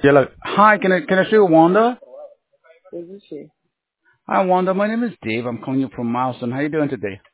Yeah, look. Hi, can I see Wanda? This is she. Hi, Wanda. My name is Dave. I'm calling you from Milestone. How you doing today?